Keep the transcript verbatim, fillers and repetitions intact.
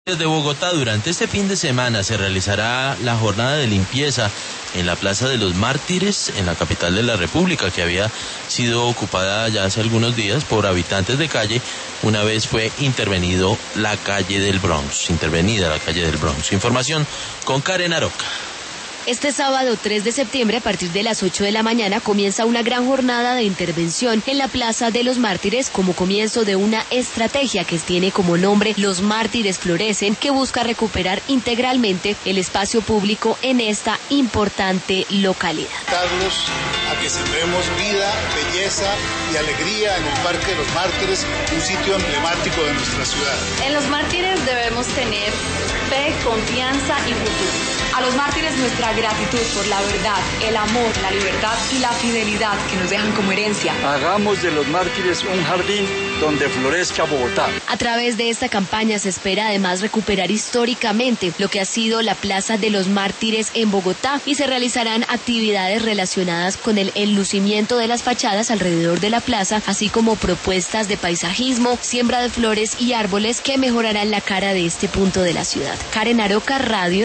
Desde Bogotá, durante este fin de semana se realizará la jornada de limpieza en la Plaza de los Mártires, en la capital de la República, que había sido ocupada ya hace algunos días por habitantes de calle, una vez fue intervenido la calle del Bronx, intervenida la calle del Bronx. Información con Karen Aroca. Este sábado tres de septiembre, a partir de las ocho de la mañana, comienza una gran jornada de intervención en la Plaza de los Mártires como comienzo de una estrategia que tiene como nombre Los Mártires Florecen, que busca recuperar integralmente el espacio público en esta importante localidad. Invitarlos a que sembremos vida, belleza y alegría en el Parque de los Mártires, un sitio emblemático de nuestra ciudad. En los Mártires debemos tener fe, confianza y futuro. A los mártires nuestra gratitud por la verdad, el amor, la libertad y la fidelidad que nos dejan como herencia. Hagamos de los mártires un jardín donde florezca Bogotá. A través de esta campaña se espera además recuperar históricamente lo que ha sido la Plaza de los Mártires en Bogotá y se realizarán actividades relacionadas con el enlucimiento de las fachadas alrededor de la plaza, así como propuestas de paisajismo, siembra de flores y árboles que mejorarán la cara de este punto de la ciudad. Karen Aroca, Radio